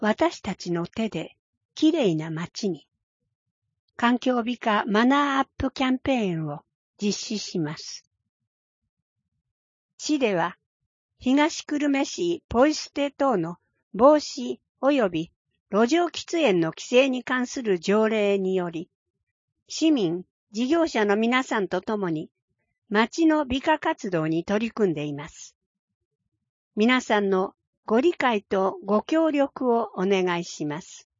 私たちの手できれいな街に環境美化マナーアップキャンペーンを実施します。市では東久留米市ポイ捨て等の防止及び路上喫煙の規制に関する条例により、市民、事業者の皆さんと共に街の美化活動に取り組んでいます。皆さんのご理解とご協力をお願いします。